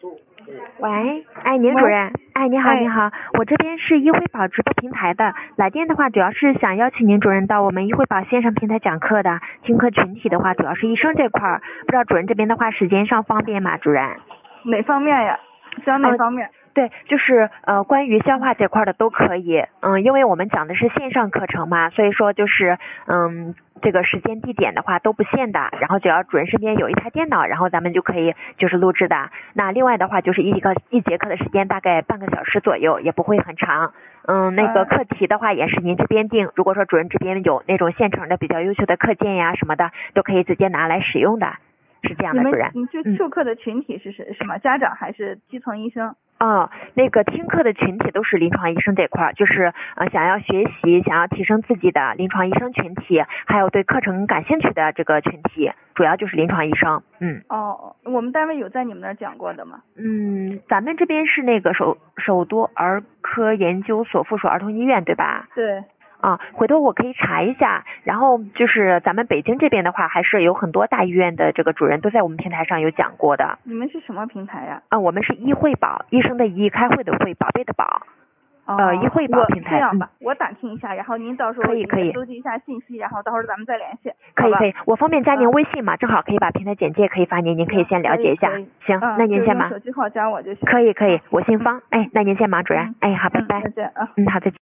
喂，哎，您主任，哎，你好， 哎你好，我这边是医惠宝直播平台的，来电的话主要是想邀请您主任到我们医惠宝线上平台讲课的，听课群体的话主要是医生这块儿，不知道主任这边的话时间上方便吗？主任？ 哪方面呀？讲哪方面？ 对，就是关于消化这块的都可以，因为我们讲的是线上课程嘛，所以说就是这个时间地点的话都不限的，然后只要主任身边有一台电脑，然后咱们就可以就是录制的。那另外的话就是一节课的时间大概半个小时左右，也不会很长。那个课题的话也是您这边定，如果说主任这边有那种现成的比较优秀的课件呀什么的，都可以直接拿来使用的，是这样的，主任。 你去授课的群体是谁？什么家长还是基层医生？ 那个听课的群体都是临床医生这块儿，就是想要学习、想要提升自己的临床医生群体，还有对课程感兴趣的这个群体，主要就是临床医生。 我们单位有在你们那儿讲过的吗？ 咱们这边是那个首都儿科研究所附属儿童医院，对吧？ 对。 回头我可以查一下，然后就是咱们北京这边的话，还是有很多大医院的这个主任都在我们平台上有讲过的。 你们是什么平台呀？ 我们是医惠宝，医生的医，开会的会，宝贝的宝。医惠宝平台。 这样吧，我打听一下，然后您到时候可以收集一下信息，然后到时候咱们再联系。 可以，我方便加您微信嘛？正好可以把平台简介可以发您，您可以先了解一下。行，那您先忙。 手机号加我就行。 可以，我姓方。那您先忙，主任。好，拜拜。 再见啊。 好，再见。